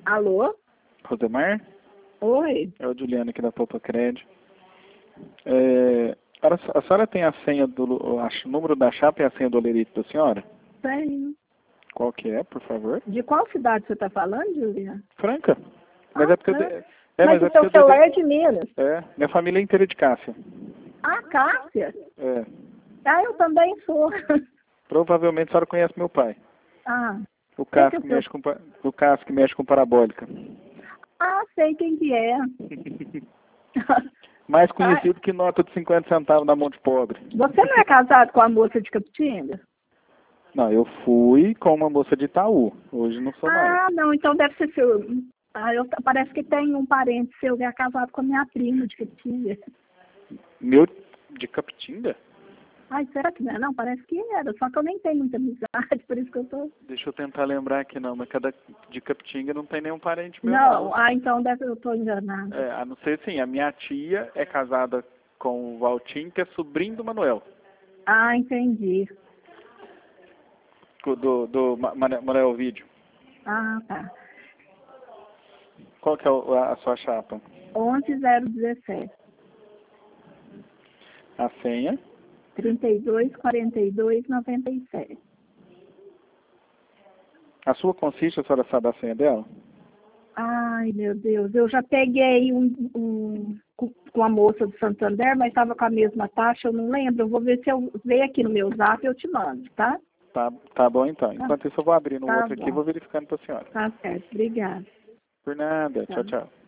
Alô? Rosemar? Oi? É o Juliano aqui da Poupa Crédito. A senhora tem a senha o número da chapa e a senha do olerite da senhora? Tenho. Qual que é, por favor? De qual cidade você está falando, Juliana? Franca. Mas é porque Franca. mas o é seu porque celular é de Minas. minha família é inteira de Cássia. Ah, Cássia? É. Ah, eu também sou. Provavelmente a senhora conhece meu pai. Ah. O Cássio que mexe com parabólica. Ah, sei quem que é. Mais conhecido que nota de 50 centavos na mão de pobre. Você não é casado com a moça de Capitinga? Não, eu fui com uma moça de Itaú. Hoje não sou mais. Ah, não, então deve ser seu. Parece que tem um parente seu que é casado com a minha prima de Capitinga. Meu de Capitinga? Ai, será que não é? Não, parece que era. Só que eu nem tenho muita amizade, por isso que eu tô... Deixa eu tentar lembrar aqui não, mas cada de Capitinga não tem nenhum parente meu Não, então eu tô enganada. A não ser assim, a minha tia é casada com o Valtinho, que é sobrinho do Manuel. Ah, entendi. Do Manuel Vídeo. Ah, tá. Qual que é a sua chapa? 11017. A senha? 324297. A sua consiste, a senhora sabe a senha dela? Ai, meu Deus, eu já peguei com a moça do Santander, mas estava com a mesma taxa, eu não lembro. Eu vou ver se eu ver aqui no meu zap e eu te mando, tá? Tá bom então. Enquanto isso eu vou abrir no outro aqui e Bom. vou verificando para a senhora. Tá certo, obrigada. Por nada. Tá. Tchau, tchau.